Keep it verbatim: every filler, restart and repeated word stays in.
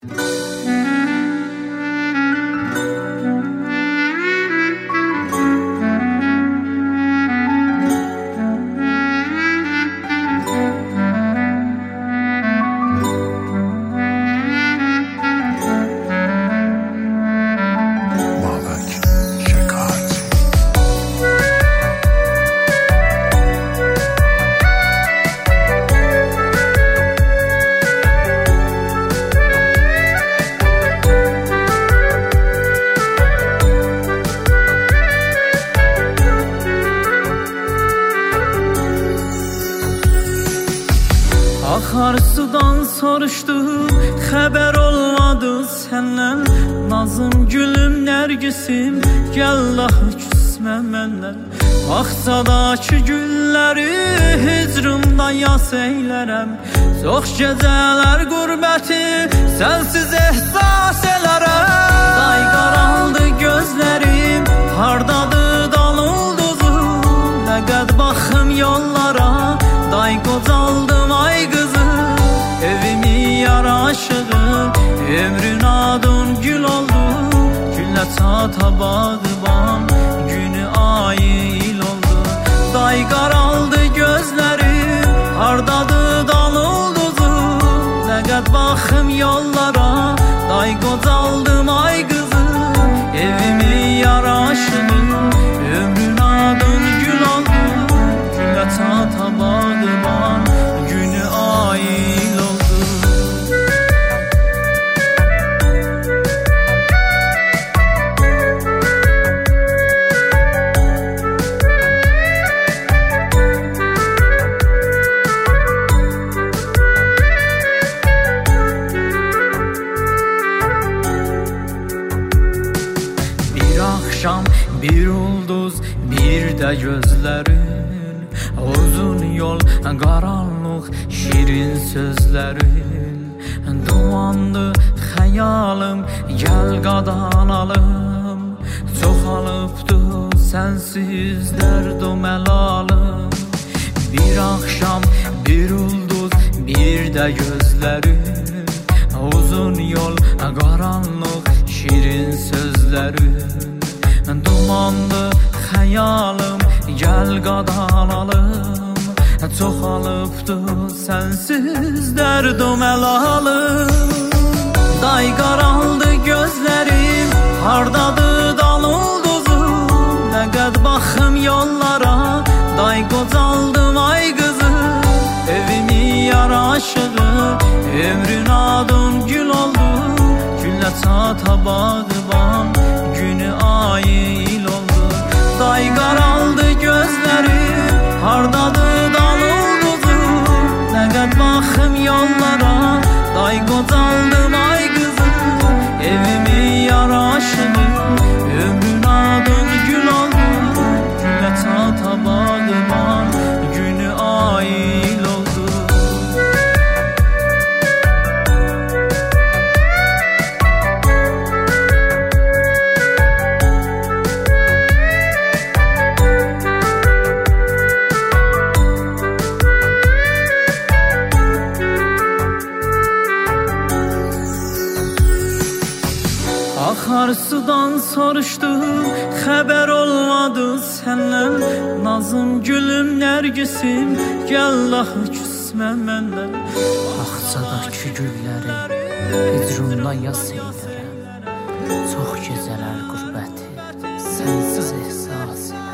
Akarsudan soruşdum, xəbər olmadı səndən. Nazım gülüm, nərgisim, gəllah küsmə məndən. Bağçadakı gülləri hicrımda yas eylərəm. Çox gecələr qürbəti sənsiz ehsas elərəm. Day qaraldı gözlərim, hardadır dalıldığım. Nə qəd baxım yollara, day qocaldım ay qızım. Evimi yaraşığım, ömrün adın gül oldu. Güllə çata bağıbam, günü ayı il oldu. Day qaraldı gözlərim, hardadır dalıldığım. Nə qəd baxım yollara, day qocaldım ay qızım. Evimi yaraşığım, ömrün adın gül oldu. Güllə çata bağıbam, günü ayı il oldu. Akşam bir ulduz, bir də gözlərin. Uzun yol, qaranlıq, şirin sözlərin. Dumandı xəyalım, gəl qadanalım. Çoxalıbdı sənsiz dərd o məlalım. Bir akşam bir ulduz, bir də gözlərin. Uzun yol, qaranlıq, şirin sözlərin. Dumandı xəyalım, gəl qadanalım. Çoxalıbdı sənsiz dərd o məlalım. Day qaraldı gözlərim, hardadır dalıldığım. Nə qəd baxım yollara, day qocaldım ay qızım. Evimi yaraşığım, ömrün adın gül oldu. Güllə çata bağıbam, günü ayı il oldu. Day qaraldı gözlərim, hardadır dalıldığım. Nə qəd baxım yollara, day qocaldım ay qızım. Evimi yaraşığım, ömrün adın gül oldu. Güllə çata bağıbam, günü ayı il oldu. Akarsudan soruşdum, xəbər olmadı səndən. Nazım gülüm, nərgisim, gəllah küsmə məndən. Bağçadakı gülləri hicrımda yas eylərəm. Çox gecələr qürbəti sənsiz ehsas elərəm.